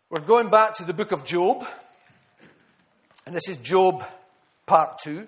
We're going back to the book of Job, and this is Job part 2.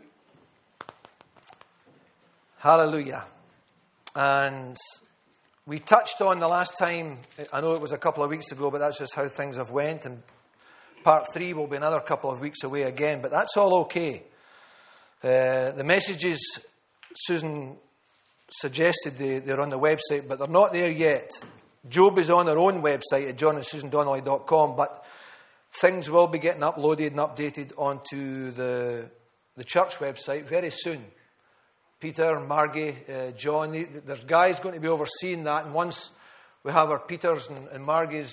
Hallelujah. And we touched on the last time, I know it was a couple of weeks ago, but that's just how things have went, and part 3 will be another couple of weeks away again, but that's all okay. The messages Susan suggested they're on the website, but they're not there yet. Job is on our own website at johnandsusandonnelly.com, but things will be getting uploaded and updated onto the church website very soon. Peter, Margie, John, there's guys going to be overseeing that, and once we have our Peters and Margies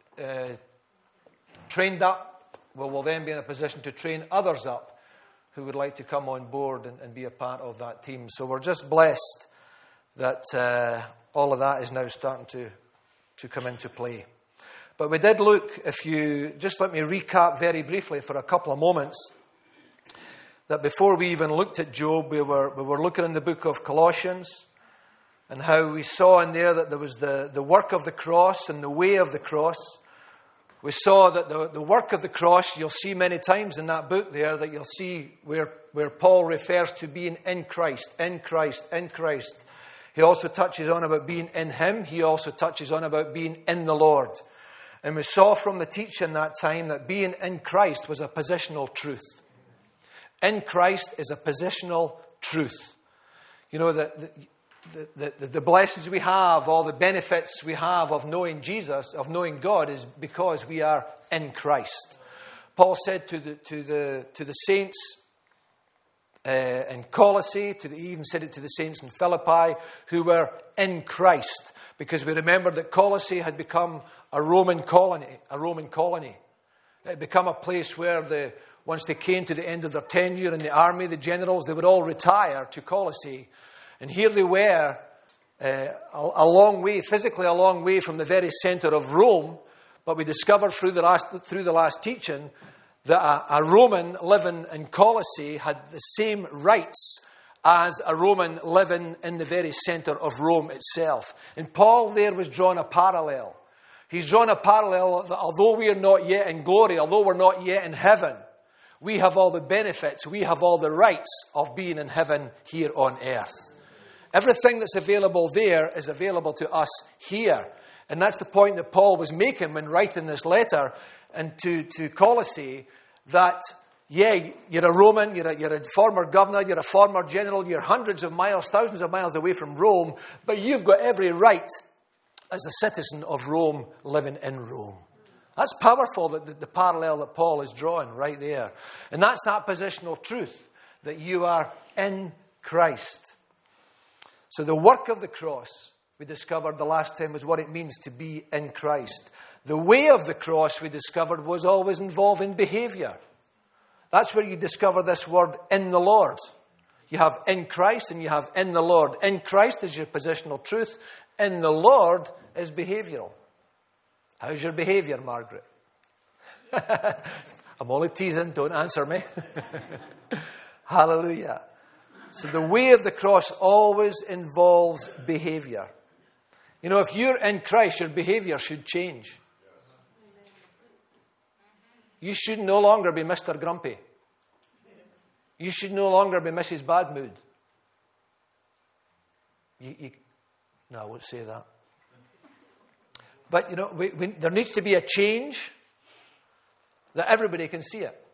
trained up, we'll then be in a position to train others up who would like to come on board and be a part of that team. So we're just blessed that all of that is now starting to come into play. But we did look, if you just let me recap very briefly for a couple of moments, that before we even looked at Job, we were looking in the book of Colossians, and how we saw in there that there was the work of the cross and the way of the cross. We saw that the work of the cross, you'll see many times in that book there, that you'll see where Paul refers to being in Christ, in Christ, in Christ. He also touches on about being in Him. He also touches on about being in the Lord. And we saw from the teaching that time that being in Christ was a positional truth. In Christ is a positional truth. You know, the blessings we have, all the benefits we have of knowing Jesus, of knowing God, is because we are in Christ. Paul said to the saints in Colossae, he even said it to the saints in Philippi, who were in Christ, because we remembered that Colossae had become a Roman colony. It had become a place where once they came to the end of their tenure in the army, the generals, they would all retire to Colossae. And here they were, a long way, physically a long way from the very center of Rome, but we discovered through the last teaching that a Roman living in Colossae had the same rights as a Roman living in the very center of Rome itself. And Paul there was drawing a parallel. He's drawn a parallel that although we are not yet in glory, although we're not yet in heaven, we have all the benefits, we have all the rights of being in heaven here on earth. Everything that's available there is available to us here. And that's the point that Paul was making when writing this letter and to Colossae, that, yeah, you're a Roman, you're a former governor, you're a former general, you're hundreds of miles, thousands of miles away from Rome, but you've got every right as a citizen of Rome living in Rome. That's powerful, the parallel that Paul is drawing right there. And that's that positional truth, that you are in Christ. So the work of the cross, we discovered the last time, was what it means to be in Christ. The way of the cross, we discovered, was always involving behavior. That's where you discover this word, in the Lord. You have in Christ and you have in the Lord. In Christ is your positional truth. In the Lord is behavioral. How's your behavior, Margaret? I'm only teasing, don't answer me. Hallelujah. So the way of the cross always involves behavior. You know, if you're in Christ, your behavior should change. You should no longer be Mr. Grumpy. You should no longer be Mrs. Bad Mood. No, I won't say that. But, you know, there needs to be a change that everybody can see it.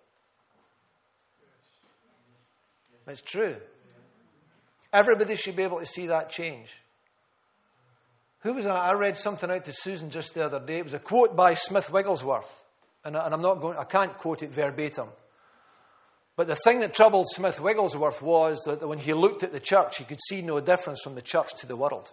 It's true. Everybody should be able to see that change. Who was that? I read something out to Susan just the other day. It was a quote by Smith Wigglesworth. And I can't quote it verbatim. But the thing that troubled Smith Wigglesworth was that when he looked at the church, he could see no difference from the church to the world.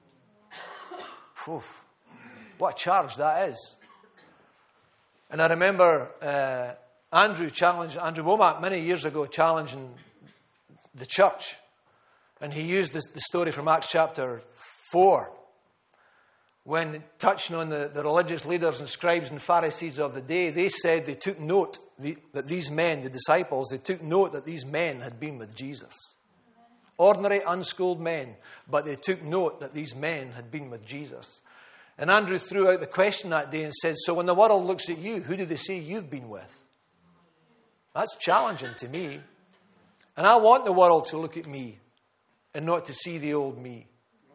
Oof. What a charge that is. And I remember Andrew Womack many years ago challenging the church. And he used the story from Acts chapter 4. When touching on the religious leaders and scribes and Pharisees of the day, they said they took note that these men, the disciples, they took note that these men had been with Jesus. Ordinary, unschooled men, but they took note that these men had been with Jesus. And Andrew threw out the question that day and said, so when the world looks at you, who do they say you've been with? That's challenging to me. And I want the world to look at me and not to see the old me,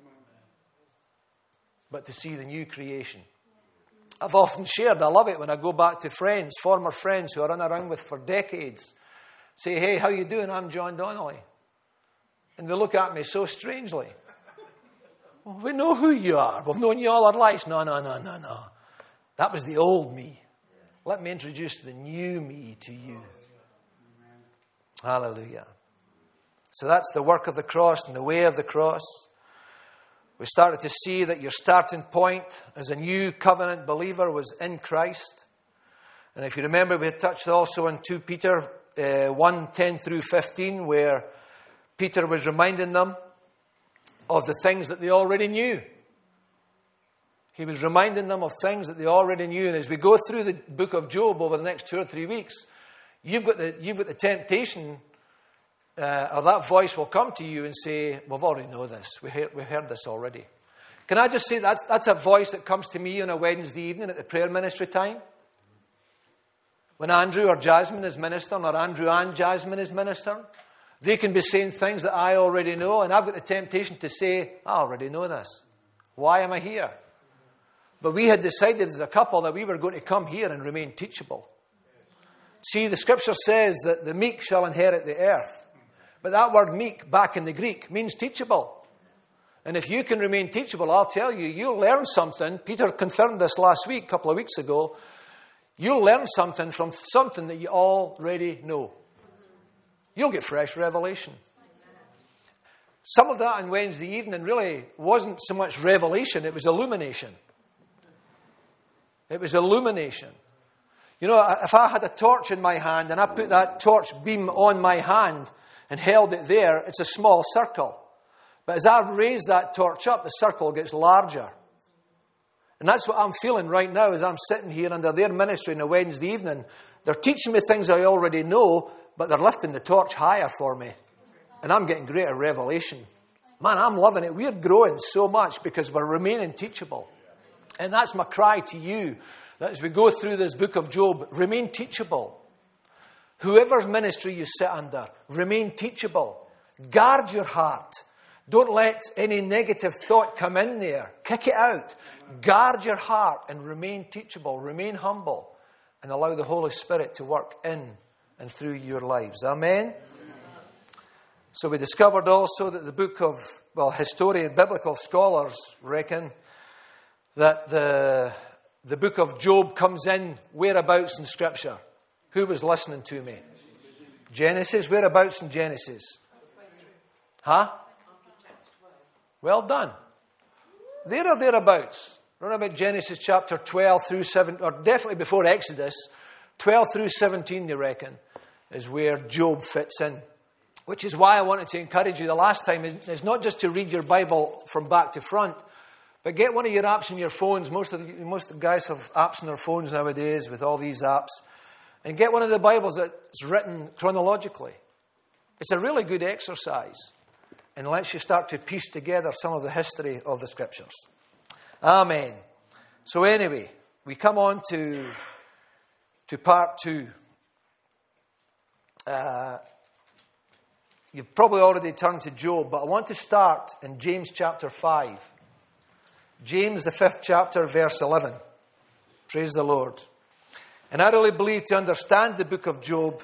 but to see the new creation. I've often shared, I love it when I go back to friends, former friends who I run around with for decades. Say, hey, how you doing? I'm John Donnelly. And they look at me so strangely. Well, we know who you are. We've known you all our lives. No. That was the old me. Let me introduce the new me to you. Hallelujah. So that's the work of the cross and the way of the cross. We started to see that your starting point as a new covenant believer was in Christ. And if you remember, we had touched also on 2 Peter 1:10 through 15, where Peter was reminding them of the things that they already knew. He was reminding them of things that they already knew. And as we go through the book of Job over the next 2 or 3 weeks, you've got the temptation, or that voice will come to you and say, we've already know this. We've heard this already. Can I just say that's a voice that comes to me on a Wednesday evening at the prayer ministry time? When Andrew or Jasmine is ministering, or Andrew and Jasmine is ministering, they can be saying things that I already know, and I've got the temptation to say, I already know this. Why am I here? But we had decided as a couple that we were going to come here and remain teachable. See, the scripture says that the meek shall inherit the earth. But that word meek back in the Greek means teachable. And if you can remain teachable, I'll tell you, you'll learn something. Peter confirmed this last week, a couple of weeks ago. You'll learn something from something that you already know. You'll get fresh revelation. Some of that on Wednesday evening really wasn't so much revelation, it was illumination. It was illumination. You know, if I had a torch in my hand and I put that torch beam on my hand and held it there, it's a small circle. But as I raise that torch up, the circle gets larger. And that's what I'm feeling right now as I'm sitting here under their ministry on a Wednesday evening. They're teaching me things I already know, but they're lifting the torch higher for me. And I'm getting greater revelation. Man, I'm loving it. We're growing so much because we're remaining teachable. And that's my cry to you, that as we go through this book of Job, remain teachable. Whoever's ministry you sit under, remain teachable. Guard your heart. Don't let any negative thought come in there. Kick it out. Guard your heart and remain teachable. Remain humble. And allow the Holy Spirit to work in and through your lives. Amen? So we discovered also that the book of, historian, biblical scholars reckon that the book of Job comes in whereabouts in Scripture. Who was listening to me? Genesis. Whereabouts in Genesis? Huh? Well done. There or thereabouts. Around about Genesis chapter 12 through 7, or definitely before Exodus, 12 through 17, they reckon, is where Job fits in. Which is why I wanted to encourage you the last time, is not just to read your Bible from back to front, but get one of your apps in your phones. Most of the guys have apps in their phones nowadays with all these apps. And get one of the Bibles that's written chronologically. It's a really good exercise. And lets you start to piece together some of the history of the Scriptures. Amen. So anyway, we come on to part 2. You've probably already turned to Job, but I want to start in James chapter 5. James, the 5th chapter, verse 11. Praise the Lord. And I really believe to understand the book of Job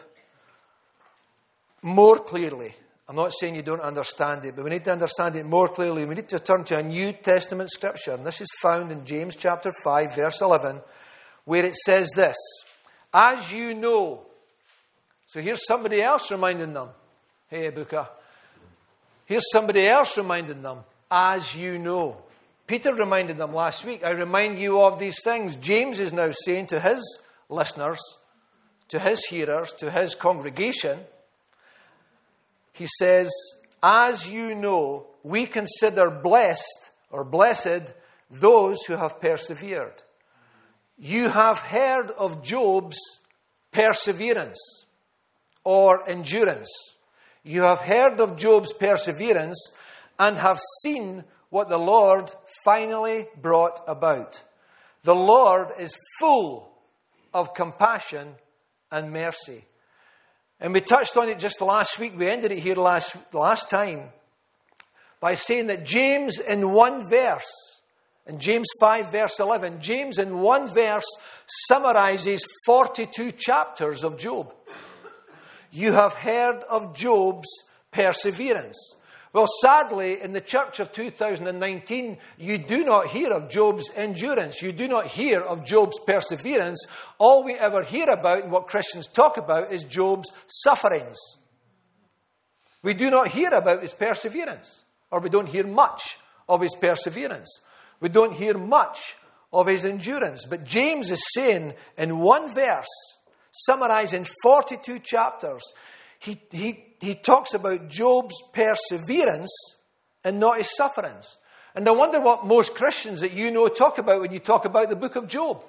more clearly, I'm not saying you don't understand it, but we need to understand it more clearly. We need to turn to a New Testament scripture. And this is found in James chapter 5, verse 11, where it says this, as you know. So here's somebody else reminding them. Hey, Ebuka. Here's somebody else reminding them, as you know. Peter reminded them last week, I remind you of these things. James is now saying to his listeners, to his hearers, to his congregation, he says, as you know, we consider blessed or blessed those who have persevered. You have heard of Job's perseverance or endurance. You have heard of Job's perseverance and have seen what the Lord finally brought about. The Lord is full of compassion and mercy. And we touched on it just last week. We ended it here last time by saying that James in one verse, in James 5 verse 11, James in one verse summarizes 42 chapters of Job. You have heard of Job's perseverance. Well, sadly, in the church of 2019, you do not hear of Job's endurance. You do not hear of Job's perseverance. All we ever hear about and what Christians talk about is Job's sufferings. We do not hear about his perseverance, or we don't hear much of his perseverance. We don't hear much of his endurance. But James is saying in one verse, summarizing 42 chapters, he talks about Job's perseverance and not his sufferings. And I wonder what most Christians that you know talk about when you talk about the book of Job.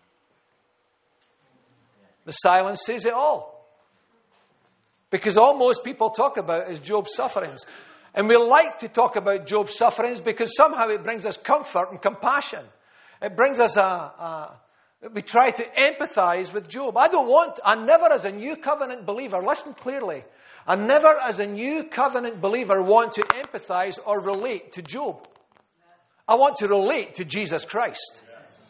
The silence says it all. Because all most people talk about is Job's sufferings. And we like to talk about Job's sufferings because somehow it brings us comfort and compassion. It brings us we try to empathize with Job. I never as a new covenant believer, listen clearly, I never as a new covenant believer want to empathize or relate to Job. I want to relate to Jesus Christ.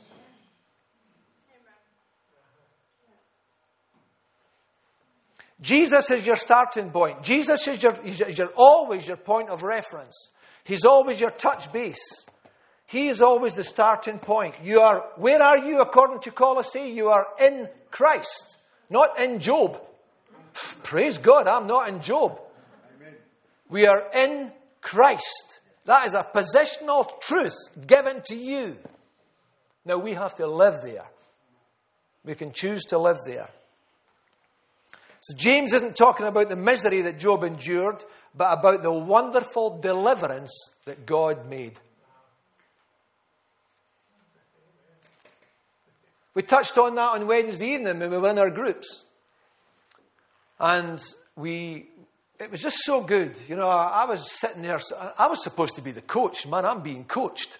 Jesus is your starting point. Jesus is always your point of reference. He's always your touch base. He is always the starting point. Where are you according to Colossae? You are in Christ, not in Job. Praise God, I'm not in Job. Amen. We are in Christ. That is a positional truth given to you. Now we have to live there. We can choose to live there. So James isn't talking about the misery that Job endured, but about the wonderful deliverance that God made. We touched on that on Wednesday evening when we were in our groups. And it was just so good. You know, I was sitting there, I was supposed to be the coach. Man, I'm being coached.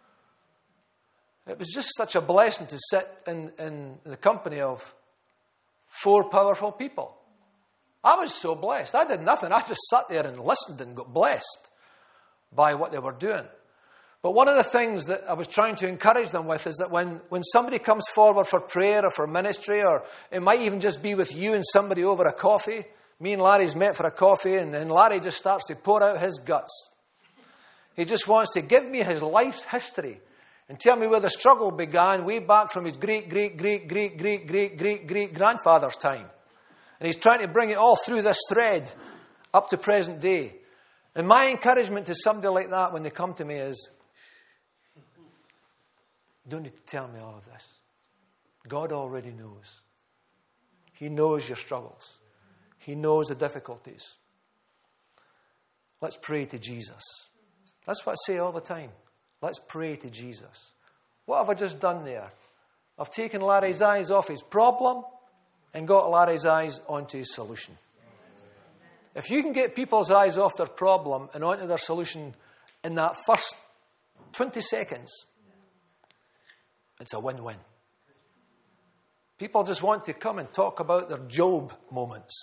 It was just such a blessing to sit in the company of 4 powerful people. I was so blessed. I did nothing. I just sat there and listened and got blessed by what they were doing. But one of the things that I was trying to encourage them with is that when somebody comes forward for prayer or for ministry, or it might even just be with you and somebody over a coffee, me and Larry's met for a coffee, and then Larry just starts to pour out his guts. He just wants to give me his life's history and tell me where the struggle began way back from his great-great-great-great-great-great-great-grandfather's time. And he's trying to bring it all through this thread up to present day. And my encouragement to somebody like that when they come to me is, you don't need to tell me all of this. God already knows. He knows your struggles. He knows the difficulties. Let's pray to Jesus. That's what I say all the time. Let's pray to Jesus. What have I just done there? I've taken Larry's eyes off his problem and got Larry's eyes onto his solution. If you can get people's eyes off their problem and onto their solution in that first 20 seconds, it's a win-win. People just want to come and talk about their Job moments.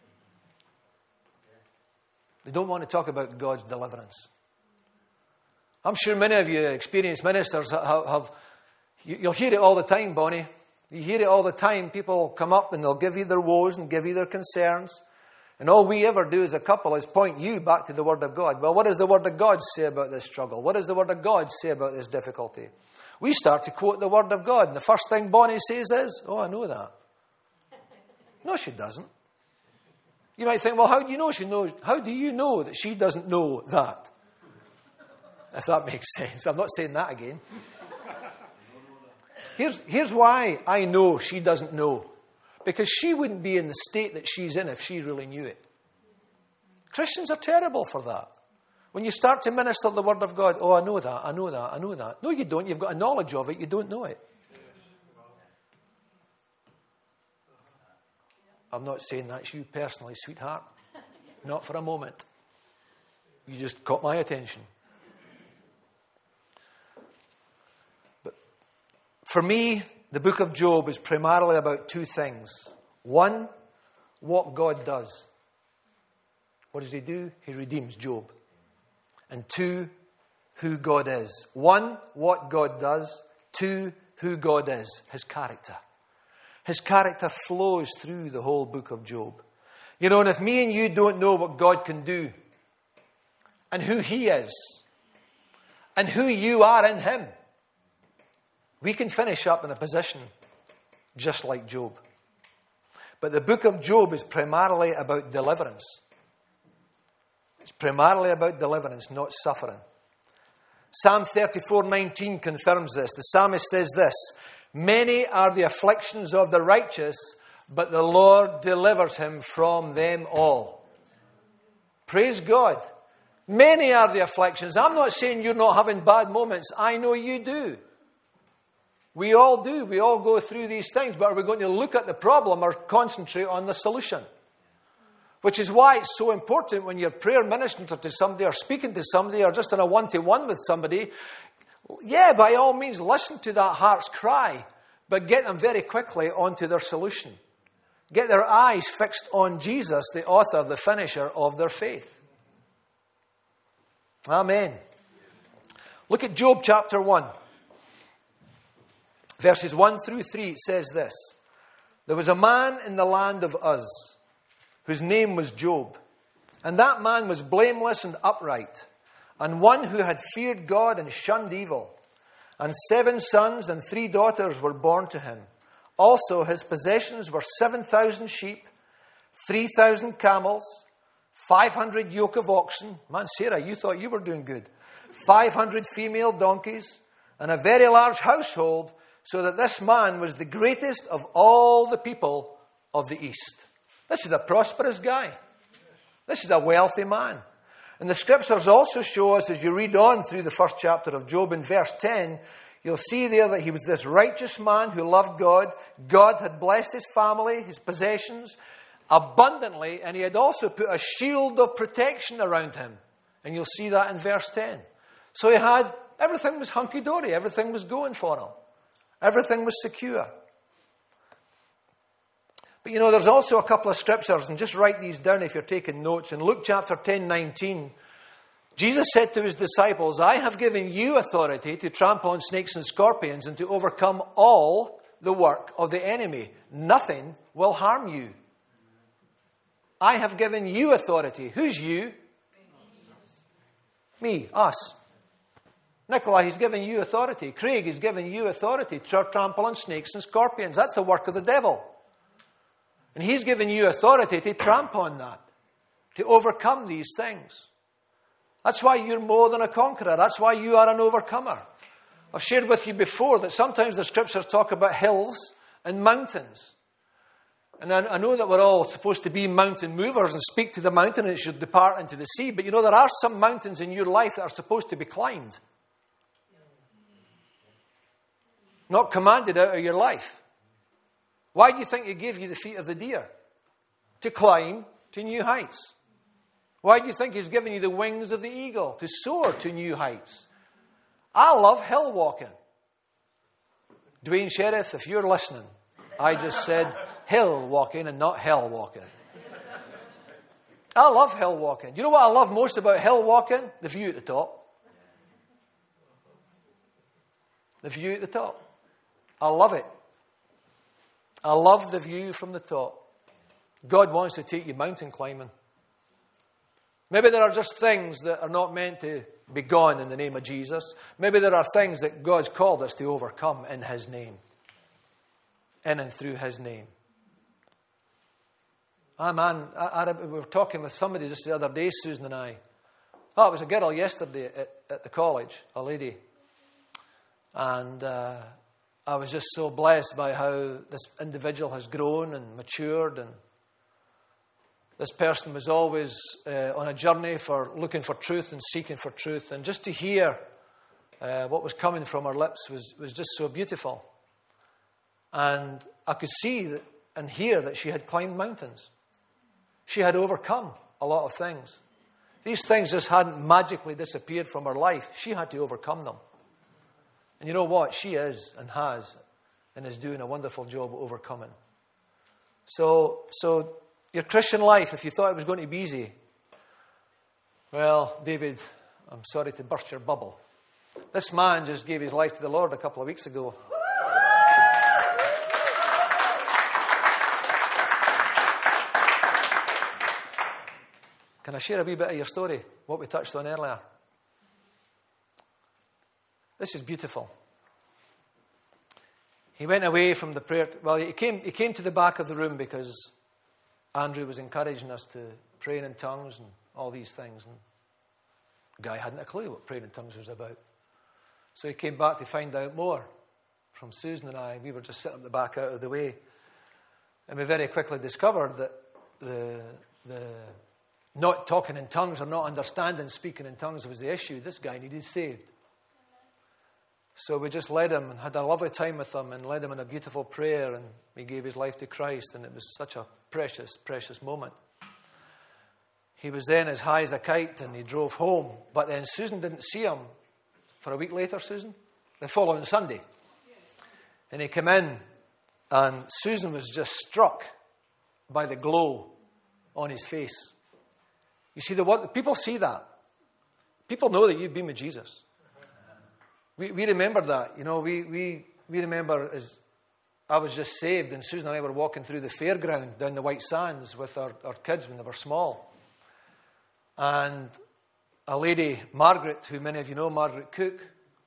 They don't want to talk about God's deliverance. I'm sure many of you experienced ministers you'll hear it all the time, Bonnie. You hear it all the time. People come up and they'll give you their woes and give you their concerns. And all we ever do as a couple is point you back to the Word of God. Well, what does the Word of God say about this struggle? What does the Word of God say about this difficulty? We start to quote the Word of God. And the first thing Bonnie says is, oh, I know that. No, she doesn't. You might think, well, how do you know she knows? How do you know that she doesn't know that? If that makes sense. I'm not saying that again. Here's why I know she doesn't know. Because she wouldn't be in the state that she's in if she really knew it. Christians are terrible for that. When you start to minister the Word of God, oh, I know that, I know that, I know that. No, you don't. You've got a knowledge of it. You don't know it. I'm not saying that's you personally, sweetheart. Not for a moment. You just caught my attention. For me, the book of Job is primarily about two things. One, what God does. What does he do? He redeems Job. And two, who God is. One, what God does. Two, who God is. His character. His character flows through the whole book of Job. You know, and if me and you don't know what God can do, and who he is, and who you are in him, we can finish up in a position just like Job. But the book of Job is primarily about deliverance. It's primarily about deliverance, not suffering. Psalm 34:19 confirms this. The psalmist says this, "Many are the afflictions of the righteous, but the Lord delivers him from them all." Praise God. Many are the afflictions. I'm not saying you're not having bad moments. I know you do. We all do. We all go through these things. But are we going to look at the problem or concentrate on the solution? Which is why it's so important when you're prayer ministering to somebody or speaking to somebody or just in a one-to-one with somebody. Yeah, by all means, listen to that heart's cry. But get them very quickly onto their solution. Get their eyes fixed on Jesus, the author, the finisher of their faith. Amen. Look at Job chapter 1. Verses 1 through 3, it says this. There was a man in the land of Uz, whose name was Job. And that man was blameless and upright, and one who had feared God and shunned evil. And 7 sons and 3 daughters were born to him. Also his possessions were 7,000 sheep, 3,000 camels, 500 yoke of oxen. Man, Sarah, you thought you were doing good. 500 female donkeys, and a very large household, so that this man was the greatest of all the people of the East. This is a prosperous guy. This is a wealthy man. And the scriptures also show us, as you read on through the first chapter of Job in verse 10, you'll see there that he was this righteous man who loved God. God had blessed his family, his possessions, abundantly, and he had also put a shield of protection around him. And you'll see that in verse 10. So he had, everything was hunky-dory, everything was going for him. Everything was secure. But you know, there's also a couple of scriptures, and just write these down if you're taking notes. In Luke chapter 10:19, Jesus said to his disciples, "I have given you authority to trample on snakes and scorpions and to overcome all the work of the enemy. Nothing will harm you." I have given you authority. Who's you? Me, us. Nicola, he's given you authority. Craig, he's given you authority to trample on snakes and scorpions. That's the work of the devil. And he's given you authority to trample on that, to overcome these things. That's why you're more than a conqueror. That's why you are an overcomer. I've shared with you before that sometimes the scriptures talk about hills and mountains. And I know that we're all supposed to be mountain movers and speak to the mountain and it should depart into the sea. But you know, there are some mountains in your life that are supposed to be climbed. Not commanded out of your life. Why do you think he gave you the feet of the deer? To climb to new heights. Why do you think he's given you the wings of the eagle? To soar to new heights. I love hill walking. Dwayne Sheriff, if you're listening, I just said hill walking and not hell walking. I love hill walking. You know what I love most about hill walking? The view at the top. The view at the top. I love it. I love the view from the top. God wants to take you mountain climbing. Maybe there are just things that are not meant to be gone in the name of Jesus. Maybe there are things that God's called us to overcome in his name. In and through his name. Man, we were talking with somebody just the other day, Susan and I. Oh, it was a girl yesterday at the college, a lady. And I was just so blessed by how this individual has grown and matured. And this person was always on a journey for looking for truth and seeking for truth. And just to hear what was coming from her lips was just so beautiful. And I could see and hear that she had climbed mountains. She had overcome a lot of things. These things just hadn't magically disappeared from her life. She had to overcome them. And you know what? She is and has and is doing a wonderful job of overcoming. So your Christian life, if you thought it was going to be easy, well, David, I'm sorry to burst your bubble. This man just gave his life to the Lord a couple of weeks ago. Can I share a wee bit of your story, what we touched on earlier? This is beautiful. He went away from the prayer. He came to the back of the room because Andrew was encouraging us to pray in tongues and all these things. And the guy hadn't a clue what praying in tongues was about. So he came back to find out more from Susan and I. We were just sitting at the back out of the way. And we very quickly discovered that the not talking in tongues or not understanding speaking in tongues was the issue. This guy needed saved. So we just led him and had a lovely time with him and led him in a beautiful prayer, and he gave his life to Christ, and it was such a precious, precious moment. He was then as high as a kite and he drove home, but then Susan didn't see him for a week later, Susan, the following Sunday. And he came in and Susan was just struck by the glow on his face. You see, people see that. People know that you've been with Jesus. We remember that. You know, we remember as I was just saved and Susan and I were walking through the fairground down the White Sands with our kids when they were small. And a lady, Margaret, who many of you know, Margaret Cook,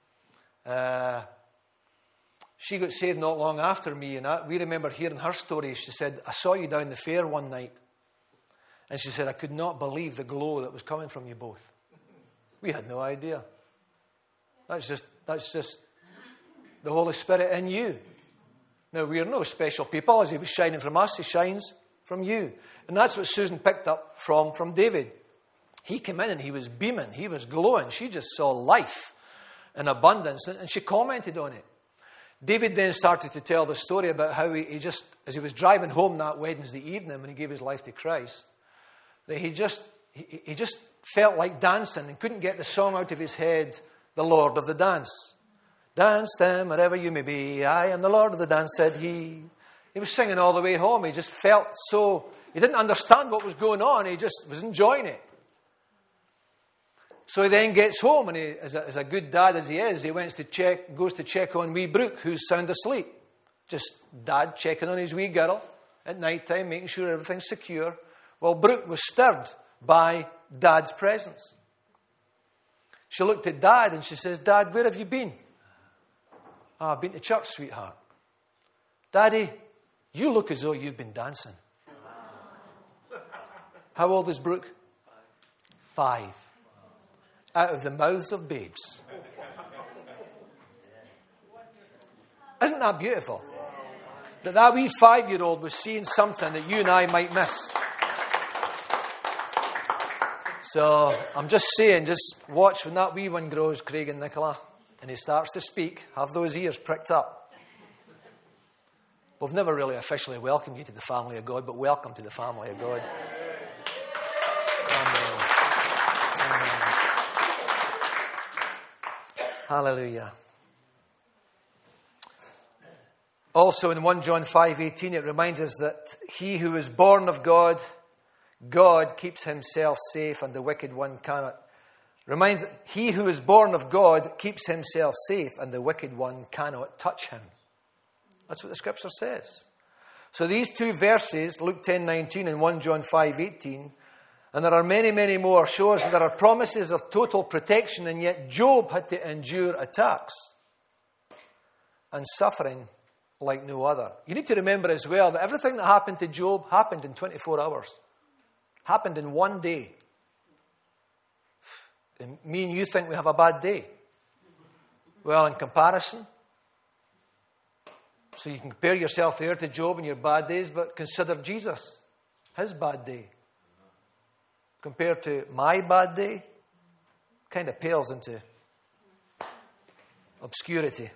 she got saved not long after me. And we remember hearing her story. She said, I saw you down the fair one night. And she said, I could not believe the glow that was coming from you both. We had no idea. That's just the Holy Spirit in you. Now, we are no special people. As he was shining from us, he shines from you. And that's what Susan picked up from David. He came in and he was beaming. He was glowing. She just saw life in abundance. And she commented on it. David then started to tell the story about how he just, as he was driving home that Wednesday evening when he gave his life to Christ, that he just felt like dancing and couldn't get the song out of his head, the Lord of the dance. Dance them wherever you may be. I am the Lord of the dance, said he. He was singing all the way home. He just felt so, he didn't understand what was going on. He just was enjoying it. So he then gets home and he, as a good dad as he is, he goes to check on wee Brooke, who's sound asleep. Just dad checking on his wee girl at night time, making sure everything's secure. Well, Brooke was stirred by Dad's presence. She looked at Dad and she says, Dad, where have you been? Oh, I've been to church, sweetheart. Daddy, you look as though you've been dancing. How old is Brooke? 5. Out of the mouths of babes. Isn't that beautiful? That wee 5-year-old was seeing something that you and I might miss. So I'm just saying, just watch when that wee one grows, Craig and Nicola, and he starts to speak, have those ears pricked up. We've never really officially welcomed you to the family of God, but welcome to the family of God. Amen. Amen. Hallelujah. Also in 1 John 5:18, it reminds us that he who is born of God keeps himself safe, and the wicked one cannot. He who is born of God keeps himself safe, and the wicked one cannot touch him. That's what the scripture says. So these two verses, Luke 10:19 and 1 John 5:18, and there are many, many more, show us that there are promises of total protection, and yet Job had to endure attacks and suffering like no other. You need to remember as well that everything that happened to Job happened in 24 hours. Happened in one day. And me and you think we have a bad day. Well, in comparison, so you can compare yourself there to Job and your bad days, but consider Jesus, his bad day. Compared to my bad day, kind of pales into obscurity.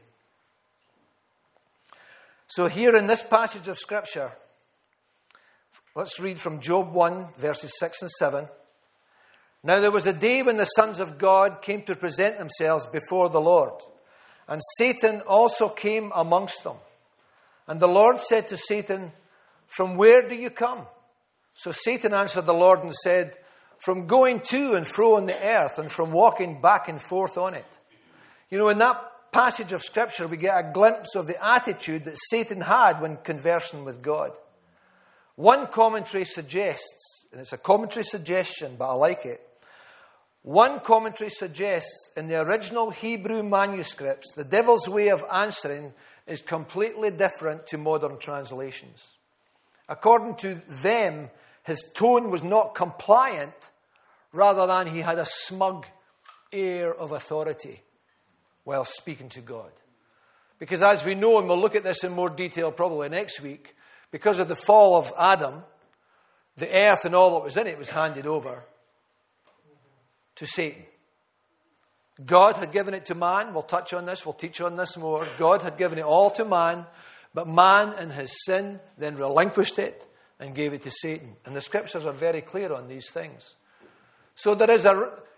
So here in this passage of Scripture, let's read from Job 1, verses 6 and 7. Now there was a day when the sons of God came to present themselves before the Lord, and Satan also came amongst them. And the Lord said to Satan, "From where do you come?" So Satan answered the Lord and said, "From going to and fro on the earth and from walking back and forth on it." You know, in that passage of Scripture, we get a glimpse of the attitude that Satan had when conversing with God. One commentary suggests, and it's a commentary suggestion, but I like it. One commentary suggests in the original Hebrew manuscripts, the devil's way of answering is completely different to modern translations. According to them, his tone was not compliant, rather than he had a smug air of authority while speaking to God. Because as we know, and we'll look at this in more detail probably next week, because of the fall of Adam, the earth and all that was in it was handed over to Satan. God had given it to man. We'll touch on this. We'll teach on this more. God had given it all to man, but man in his sin then relinquished it and gave it to Satan. And the Scriptures are very clear on these things. So there is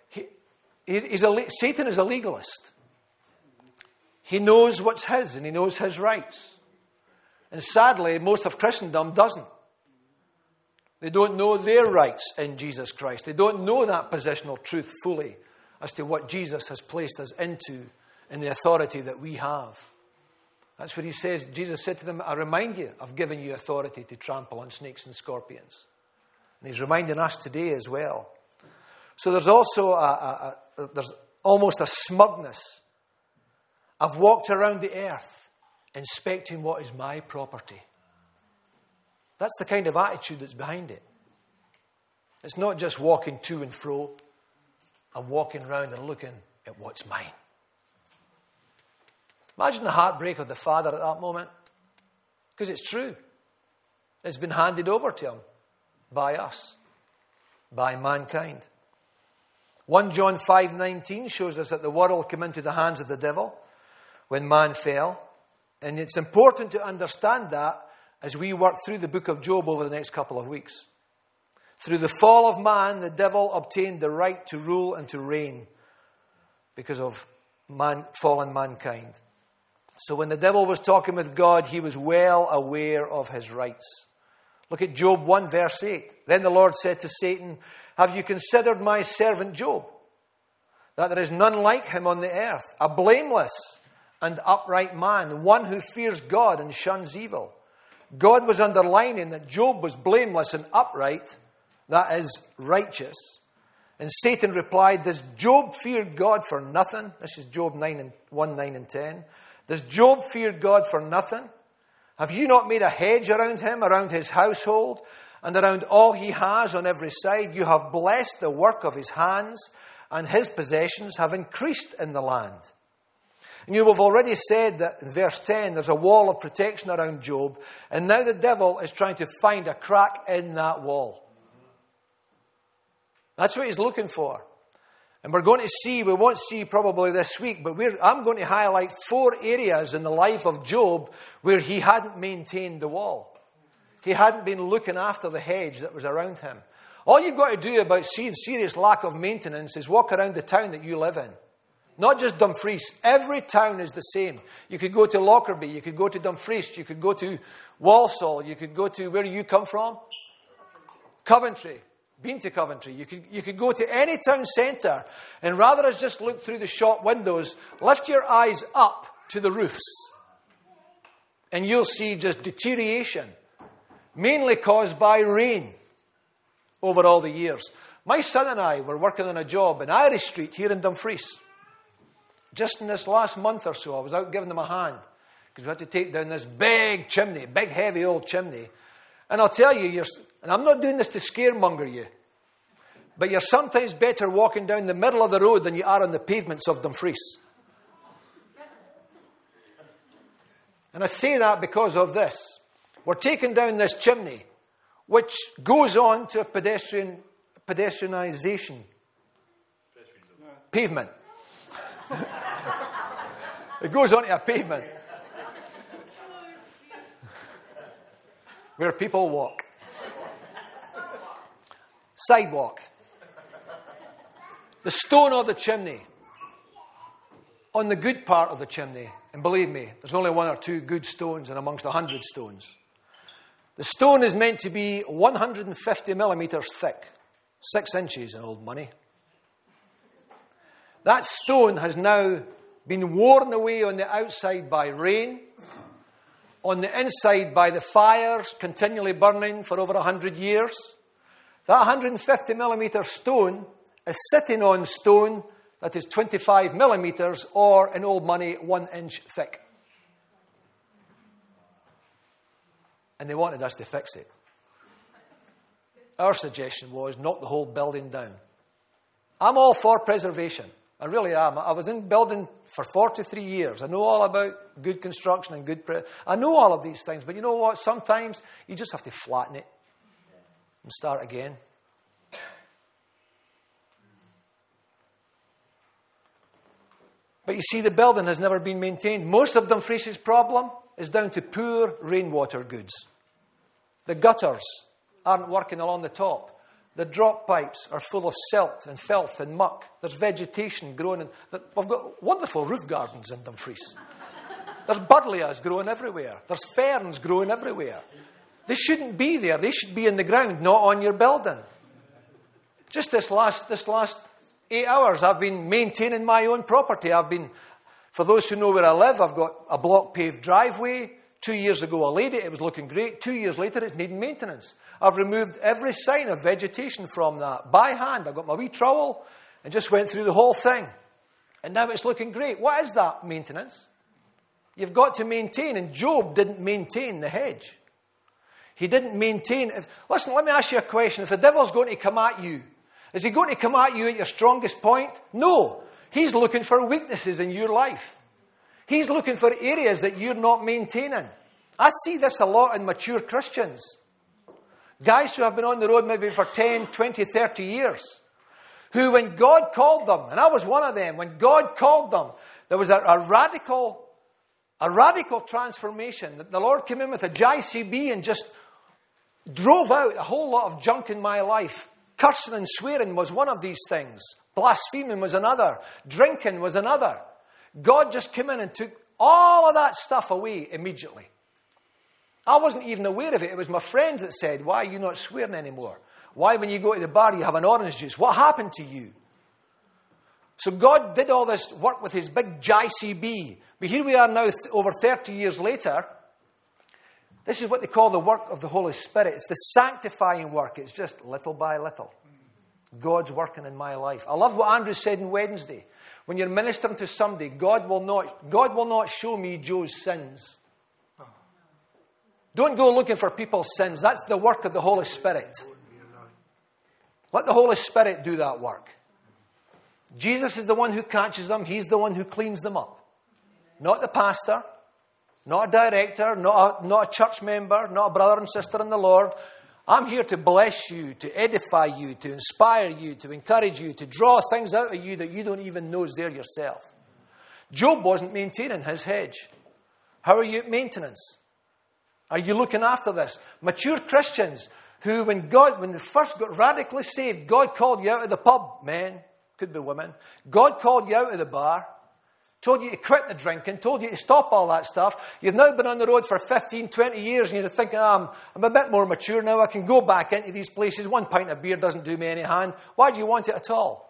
Satan is a legalist. He knows what's his and he knows his rights. And sadly, most of Christendom doesn't. They don't know their rights in Jesus Christ. They don't know that positional truth fully as to what Jesus has placed us into and the authority that we have. That's what he says. Jesus said to them, "I remind you, I've given you authority to trample on snakes and scorpions." And he's reminding us today as well. So there's also there's almost a smugness. I've walked around the earth inspecting what is my property. That's the kind of attitude that's behind it. It's not just walking to and fro. I'm walking around and looking at what's mine. Imagine the heartbreak of the father at that moment. Because it's true. It's been handed over to him by us, by mankind. 1 John 5:19 shows us that the world came into the hands of the devil when man fell. And it's important to understand that as we work through the book of Job over the next couple of weeks. Through the fall of man, the devil obtained the right to rule and to reign because of fallen mankind. So when the devil was talking with God, he was well aware of his rights. Look at Job 1 verse 8. Then the Lord said to Satan, "Have you considered my servant Job? That there is none like him on the earth, a blameless and upright man, one who fears God and shuns evil." God was underlining that Job was blameless and upright, that is, righteous. And Satan replied, "Does Job fear God for nothing?" This is Job 1, 9 and 10. "Does Job fear God for nothing? Have you not made a hedge around him, around his household, and around all he has on every side? You have blessed the work of his hands, and his possessions have increased in the land." And you have already said that in verse 10, there's a wall of protection around Job, and now the devil is trying to find a crack in that wall. That's what he's looking for. And we're going to see, we won't see probably this week, but I'm going to highlight 4 areas in the life of Job where he hadn't maintained the wall. He hadn't been looking after the hedge that was around him. All you've got to do about seeing serious lack of maintenance is walk around the town that you live in. Not just Dumfries. Every town is the same. You could go to Lockerbie, you could go to Dumfries, you could go to Walsall, you could go to, where do you come from? Coventry. Been to Coventry. You could go to any town centre, and rather than just look through the shop windows, lift your eyes up to the roofs. And you'll see just deterioration, mainly caused by rain over all the years. My son and I were working on a job in Irish Street here in Dumfries. Just in this last month or so, I was out giving them a hand because we had to take down this big chimney, big heavy old chimney. And I'll tell you, and I'm not doing this to scaremonger you, but you're sometimes better walking down the middle of the road than you are on the pavements of Dumfries. And I say that because of this. We're taking down this chimney, which goes on to a pedestrianisation pavement. It goes onto a pavement where people walk. Sidewalk. The stone of the chimney on the good part of the chimney. And believe me, there's only 1 or 2 good stones in amongst 100 stones. The stone is meant to be 150 millimeters thick, 6 inches in old money. That stone has now been worn away on the outside by rain, on the inside by the fires continually burning for over 100 years. That 150 millimeter stone is sitting on stone that is 25 millimeters, or in old money, 1 inch thick. And they wanted us to fix it. Our suggestion was knock the whole building down. I'm all for preservation. I really am. I was in building for 43 years. I know all about good construction and I know all of these things. But you know what? Sometimes you just have to flatten it and start again. But you see, the building has never been maintained. Most of Dumfries's problem is down to poor rainwater goods. The gutters aren't working along the top. The drop pipes are full of silt and filth and muck. There's vegetation growing. We've got wonderful roof gardens in Dumfries. There's buddleias growing everywhere. There's ferns growing everywhere. They shouldn't be there. They should be in the ground, not on your building. Just this last 8 hours, I've been maintaining my own property. For those who know where I live, I've got a block paved driveway. 2 years ago, I laid it. It was looking great. 2 years later, it's needing maintenance. I've removed every sign of vegetation from that by hand. I got my wee trowel and just went through the whole thing. And now it's looking great. What is that maintenance? You've got to maintain. And Job didn't maintain the hedge. He didn't maintain. Listen, let me ask you a question. If the devil's going to come at you, is he going to come at you at your strongest point? No. He's looking for weaknesses in your life. He's looking for areas that you're not maintaining. I see this a lot in mature Christians. Guys who have been on the road maybe for 10, 20, 30 years. Who, when God called them, and I was one of them, when God called them, there was a radical transformation. The Lord came in with a JCB and just drove out a whole lot of junk in my life. Cursing and swearing was one of these things. Blaspheming was another. Drinking was another. God just came in and took all of that stuff away immediately. I wasn't even aware of it. It was my friends that said, why are you not swearing anymore? Why, when you go to the bar, you have an orange juice? What happened to you? So God did all this work with his big JCB. But here we are now, over 30 years later. This is what they call the work of the Holy Spirit. It's the sanctifying work. It's just little by little. God's working in my life. I love what Andrew said on Wednesday. When you're ministering to somebody, God will not show me Joe's sins. Don't go looking for people's sins. That's the work of the Holy Spirit. Let the Holy Spirit do that work. Jesus is the one who catches them. He's the one who cleans them up. Not the pastor, not a director, not a church member, not a brother and sister in the Lord. I'm here to bless you, to edify you, to inspire you, to encourage you, to draw things out of you that you don't even know is there yourself. Job wasn't maintaining his hedge. How are you at maintenance? Are you looking after this? Mature Christians who, when they first got radically saved, God called you out of the pub, men, could be women. God called you out of the bar, told you to quit the drinking, told you to stop all that stuff. You've now been on the road for 15, 20 years and you're thinking, I'm a bit more mature now. I can go back into these places. 1 pint of beer doesn't do me any harm. Why do you want it at all?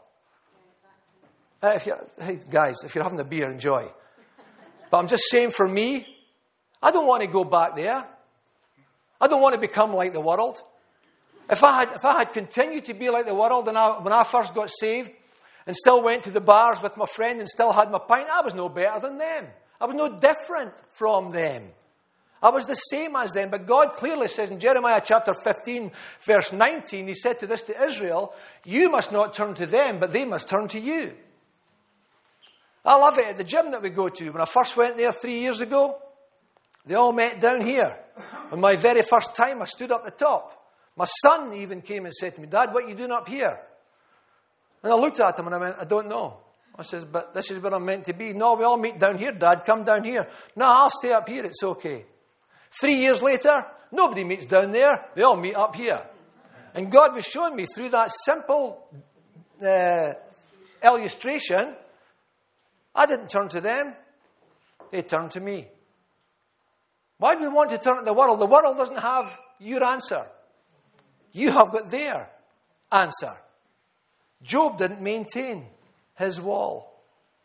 Hey, guys, if you're having a beer, enjoy. But I'm just saying, for me, I don't want to go back there. I don't want to become like the world. If I had continued to be like the world when I first got saved and still went to the bars with my friend and still had my pint, I was no better than them. I was no different from them. I was the same as them. But God clearly says in Jeremiah chapter 15, verse 19, he said to this to Israel, you must not turn to them, but they must turn to you. I love it at the gym that we go to. When I first went there 3 years ago, they all met down here. On my very first time, I stood up the top. My son even came and said to me, Dad, what are you doing up here? And I looked at him and I went, I don't know. I said, but this is where I'm meant to be. No, we all meet down here, Dad. Come down here. No, I'll stay up here. It's okay. 3 years later, nobody meets down there. They all meet up here. And God was showing me through that simple illustration I didn't turn to them. They turned to me. Why do we want to turn to the world? The world doesn't have your answer. You have got their answer. Job didn't maintain his wall.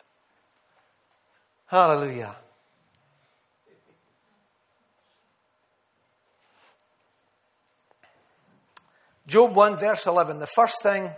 Hallelujah. Job 1 verse 11. The first thing,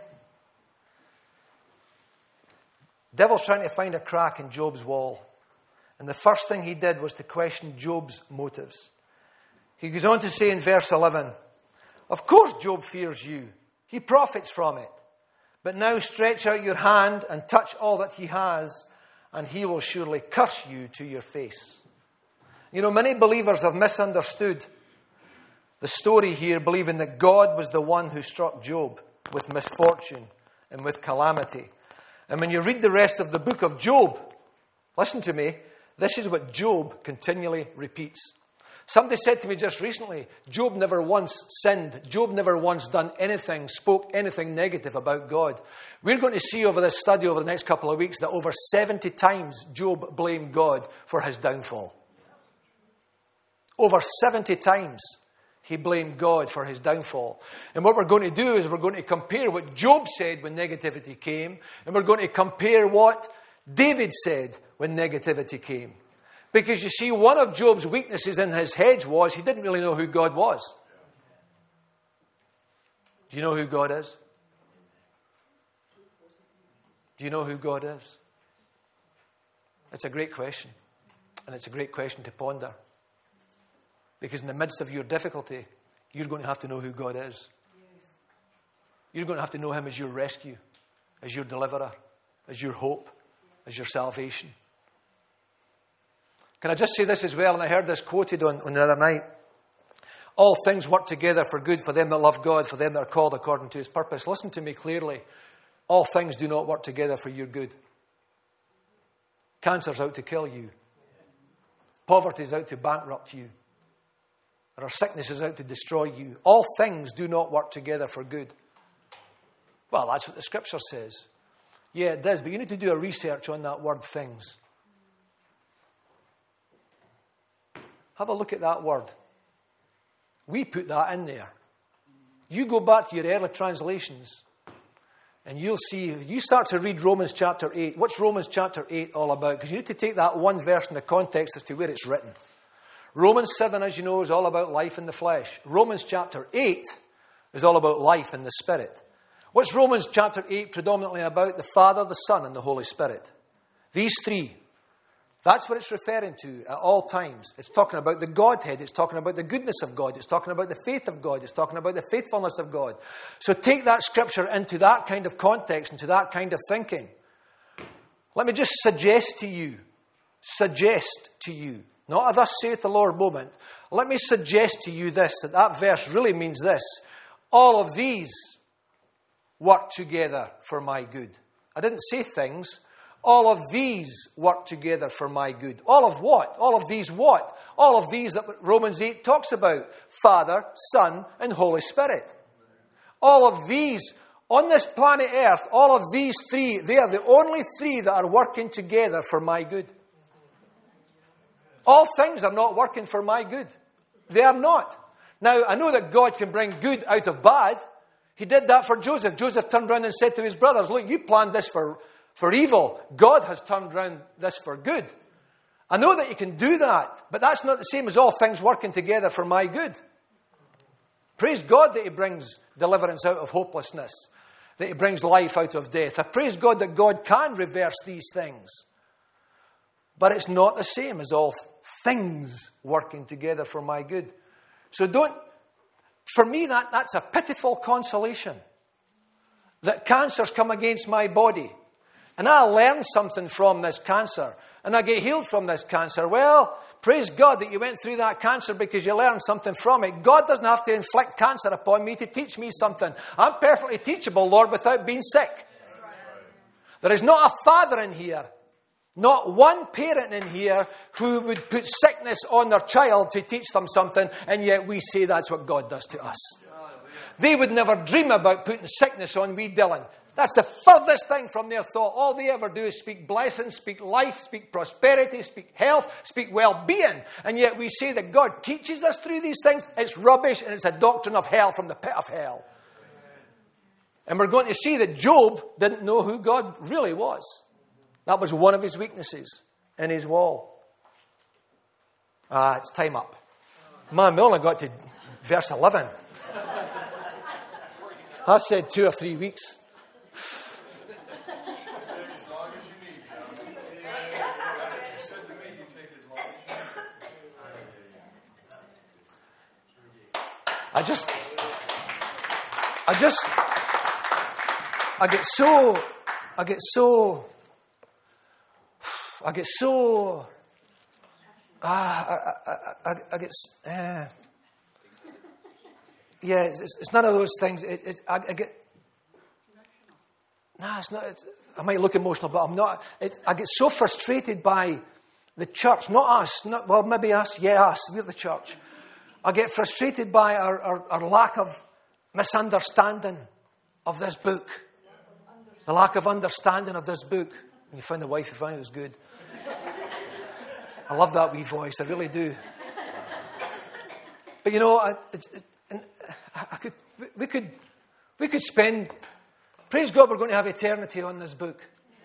devil's trying to find a crack in Job's wall. And the first thing he did was to question Job's motives. He goes on to say in verse 11, of course Job fears you. He profits from it. But now stretch out your hand and touch all that he has, and he will surely curse you to your face. You know, many believers have misunderstood the story here, believing that God was the one who struck Job with misfortune and with calamity. And when you read the rest of the book of Job, listen to me, this is what Job continually repeats. Somebody said to me just recently, Job never once sinned. Job never once done anything, spoke anything negative about God. We're going to see over this study over the next couple of weeks that over 70 times Job blamed God for his downfall. Over 70 times he blamed God for his downfall. And what we're going to do is we're going to compare what Job said when negativity came, and we're going to compare what David said when negativity came. Because you see, one of Job's weaknesses in his hedge was he didn't really know who God was. Do you know who God is? Do you know who God is? It's a great question. And it's a great question to ponder. Because in the midst of your difficulty, you're going to have to know who God is. You're going to have to know him as your rescue, as your deliverer, as your hope, as your salvation. Can I just say this as well? And I heard this quoted on the other night. All things work together for good for them that love God, for them that are called according to his purpose. Listen to me clearly. All things do not work together for your good. Cancer's out to kill you. Poverty's out to bankrupt you. Or sickness is out to destroy you. All things do not work together for good. Well, that's what the scripture says. Yeah, it does, but you need to do a research on that word things. Have a look at that word. We put that in there. You go back to your early translations and you'll see, you start to read Romans chapter 8. What's Romans chapter 8 all about? Because you need to take that one verse in the context as to where it's written. Romans 7, as you know, is all about life in the flesh. Romans chapter 8 is all about life in the Spirit. What's Romans chapter 8 predominantly about? The Father, the Son, and the Holy Spirit. These three. That's what it's referring to at all times. It's talking about the Godhead. It's talking about the goodness of God. It's talking about the faith of God. It's talking about the faithfulness of God. So take that scripture into that kind of context, into that kind of thinking. Let me just suggest to you, not a thus saith the Lord moment. Let me suggest to you this, that verse really means this. All of these work together for my good. I didn't say things. All of these work together for my good. All of what? All of these what? All of these that Romans 8 talks about. Father, Son, and Holy Spirit. All of these, on this planet Earth, all of these three, they are the only three that are working together for my good. All things are not working for my good. They are not. Now, I know that God can bring good out of bad. He did that for Joseph. Joseph turned around and said to his brothers, look, you planned this for evil. God has turned around this for good. I know that you can do that, but that's not the same as all things working together for my good. Praise God that he brings deliverance out of hopelessness, that he brings life out of death. I praise God that God can reverse these things. But it's not the same as all things working together for my good. So for me, that's a pitiful consolation. That cancer's come against my body. And I learn something from this cancer. And I get healed from this cancer. Well, praise God that you went through that cancer because you learned something from it. God doesn't have to inflict cancer upon me to teach me something. I'm perfectly teachable, Lord, without being sick. There is not a father in here, not one parent in here who would put sickness on their child to teach them something, and yet we say that's what God does to us. They would never dream about putting sickness on wee Dylan. That's the furthest thing from their thought. All they ever do is speak blessing, speak life, speak prosperity, speak health, speak well-being. And yet we say that God teaches us through these things. It's rubbish, and it's a doctrine of hell from the pit of hell. And we're going to see that Job didn't know who God really was. That was one of his weaknesses in his wall. It's time up. Man, we only got to verse 11. I said 2 or 3 weeks. I get it's none of those things. It's not. I might look emotional, but I'm not. I get so frustrated by the church, not us. Maybe us. Yeah, us. We're the church. I get frustrated by our lack of misunderstanding of this book. The lack of understanding of this book. When you find a wife, you find it was good. I love that wee voice. I really do. But we could spend. Praise God, we're going to have eternity on this book.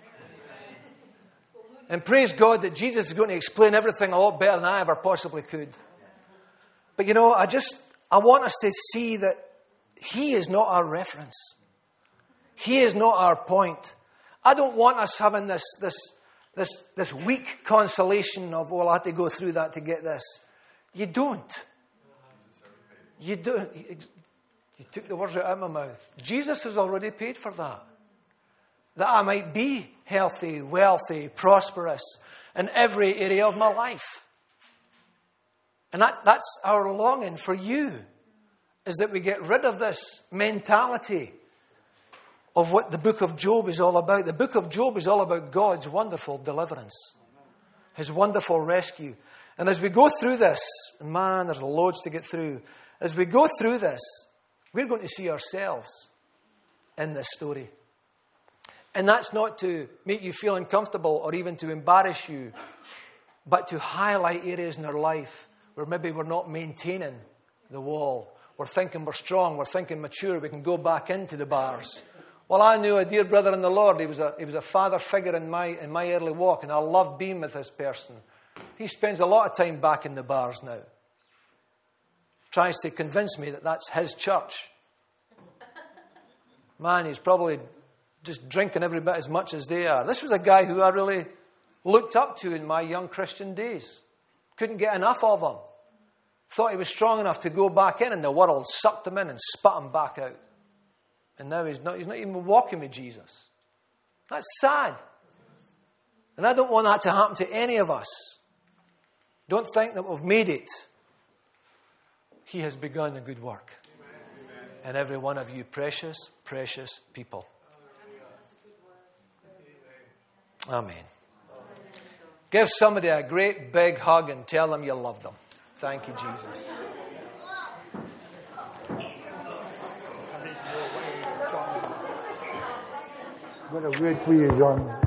And praise God that Jesus is going to explain everything a lot better than I ever possibly could. But I want us to see that He is not our reference. He is not our point. I don't want us having this weak consolation of, I had to go through that to get this. You don't. You don't. You took the words out of my mouth. Jesus has already paid for that. That I might be healthy, wealthy, prosperous in every area of my life. And that's our longing for you, is that we get rid of this mentality of what the book of Job is all about. The book of Job is all about God's wonderful deliverance, His wonderful rescue. And as we go through this, man, there's loads to get through. As we go through this, we're going to see ourselves in this story. And that's not to make you feel uncomfortable or even to embarrass you, but to highlight areas in our life where maybe we're not maintaining the wall. We're thinking we're strong. We're thinking mature. We can go back into the bars. Well, I knew a dear brother in the Lord. He was a father figure in my early walk, and I loved being with this person. He spends a lot of time back in the bars now. Tries to convince me that that's his church. Man, he's probably just drinking every bit as much as they are. This was a guy who I really looked up to in my young Christian days. Couldn't get enough of him. Thought he was strong enough to go back in, and the world sucked him in and spat him back out. And now he's not even walking with Jesus. That's sad. And I don't want that to happen to any of us. Don't think that we've made it. He has begun a good work. Amen. And every one of you precious, precious people. Amen. Give somebody a great big hug and tell them you love them. Thank you, Jesus. I'm going to wait for you, John.